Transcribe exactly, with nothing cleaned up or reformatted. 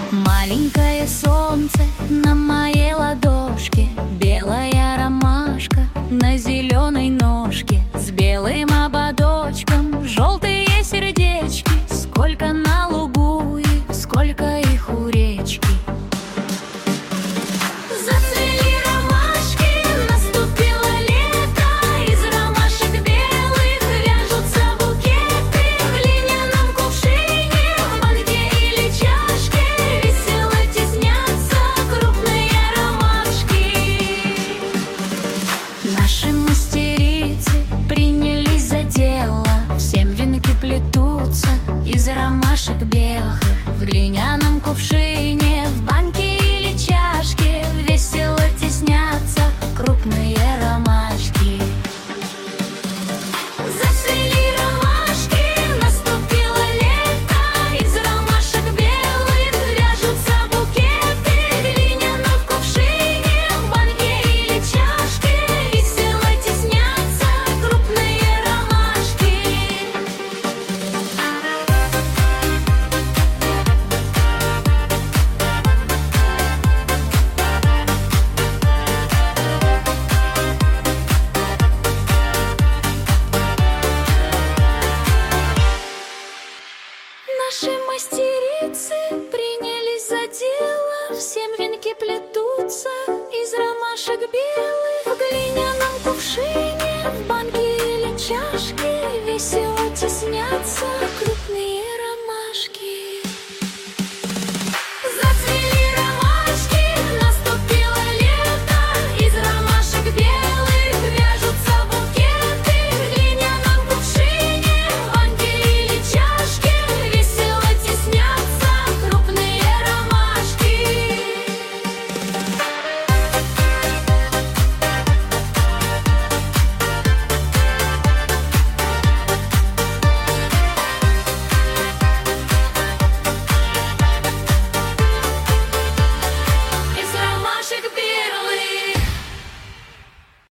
Маленькое солнце на моей ладошке, белая ромашка на зеленой ножке, с белым ободочком желтые сердечки. Сколько на лугу и сколько их у речки. Зацвели ромашки, наступило лето, из ромашек белых вяжутся букеты. В глиняном кувшине, в банке или чашке весело теснятся крупные ромашки. Наши мастерицы принялись за дело, всем венки плетутся из ромашек белых. В глиняном кувшине, в банке или чашке весело теснятся крупные ромашки. Зацвели ромашки, наступило лето, из ромашек белых вяжутся букеты. В глиняном кувшине, в банке или чашке весело теснятся крупные ромашки. Наши мастерицы принялись за дело, всем венки плетутся